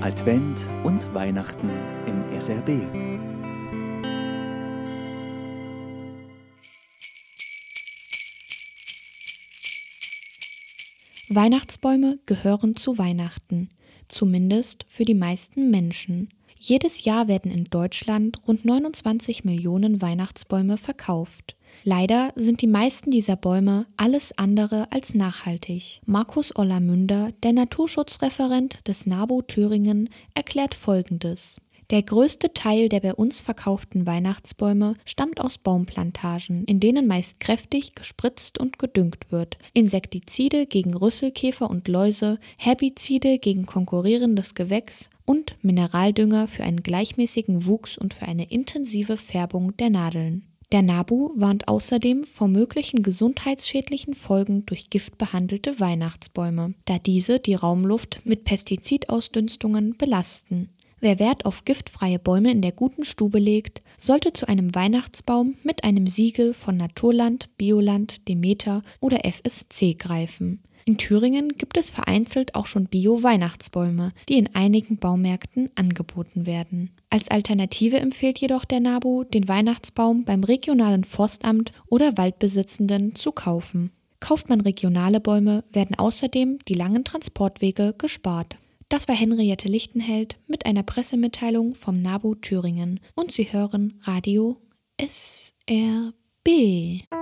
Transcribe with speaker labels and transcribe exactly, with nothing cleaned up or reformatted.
Speaker 1: Advent und Weihnachten im S R B.
Speaker 2: Weihnachtsbäume gehören zu Weihnachten, zumindest für die meisten Menschen. Jedes Jahr werden in Deutschland rund neunundzwanzig Millionen Weihnachtsbäume verkauft. Leider sind die meisten dieser Bäume alles andere als nachhaltig. Markus Ollermünder, der Naturschutzreferent des NABU Thüringen, erklärt Folgendes. Der größte Teil der bei uns verkauften Weihnachtsbäume stammt aus Baumplantagen, in denen meist kräftig gespritzt und gedüngt wird. Insektizide gegen Rüsselkäfer und Läuse, Herbizide gegen konkurrierendes Gewächs und Mineraldünger für einen gleichmäßigen Wuchs und für eine intensive Färbung der Nadeln. Der NABU warnt außerdem vor möglichen gesundheitsschädlichen Folgen durch giftbehandelte Weihnachtsbäume, da diese die Raumluft mit Pestizidausdünstungen belasten. Wer Wert auf giftfreie Bäume in der guten Stube legt, sollte zu einem Weihnachtsbaum mit einem Siegel von Naturland, Bioland, Demeter oder F S C greifen. In Thüringen gibt es vereinzelt auch schon Bio-Weihnachtsbäume, die in einigen Baumärkten angeboten werden. Als Alternative empfiehlt jedoch der NABU, den Weihnachtsbaum beim regionalen Forstamt oder Waldbesitzenden zu kaufen. Kauft man regionale Bäume, werden außerdem die langen Transportwege gespart. Das war Henriette Lichtenheld mit einer Pressemitteilung vom NABU Thüringen und Sie hören Radio S R B.